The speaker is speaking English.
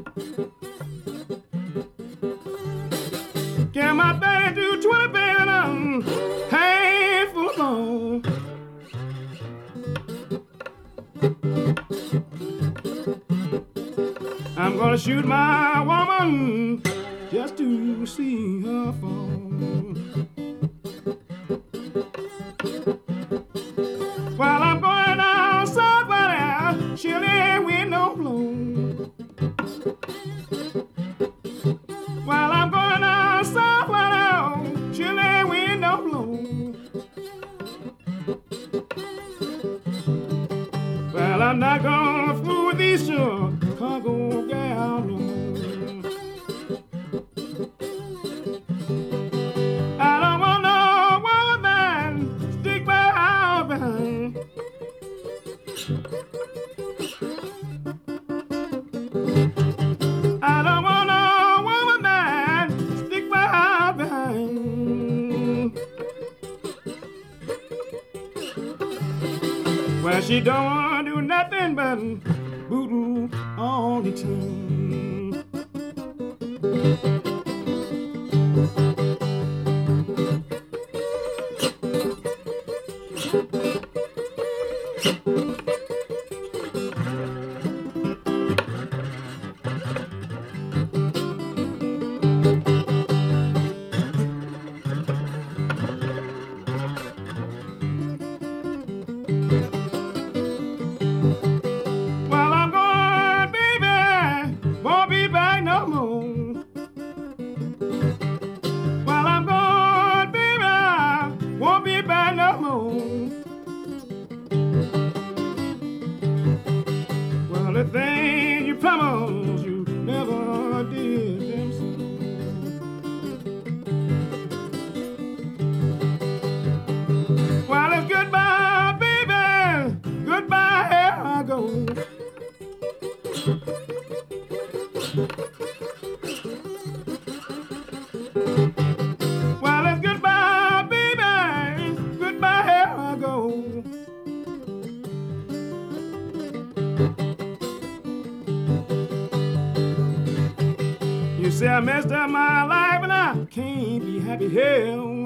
Get my 32 20 pound handful of bone. I'm gonna shoot my woman just to see her fall. While I'm going down somewhere, she'll ain't with no blow. While I'm going down somewhere, she'll ain't with no blow. Well, I'm not gonna fool with these Chicago gals no more. I don't want no woman stick my out behind. I don't want no woman man stick my out behind. Well, she don't want to do nothing but voodoo all the time. Well, I'm going, baby, won't be back no more. Well, I'm going, baby, won't be back no more. Well, the thing you promised you never did them so. Well, it's goodbye, baby, goodbye, here I go. Well, it's goodbye, baby, goodbye, here I go. You say I messed up my life and I can't be happy here.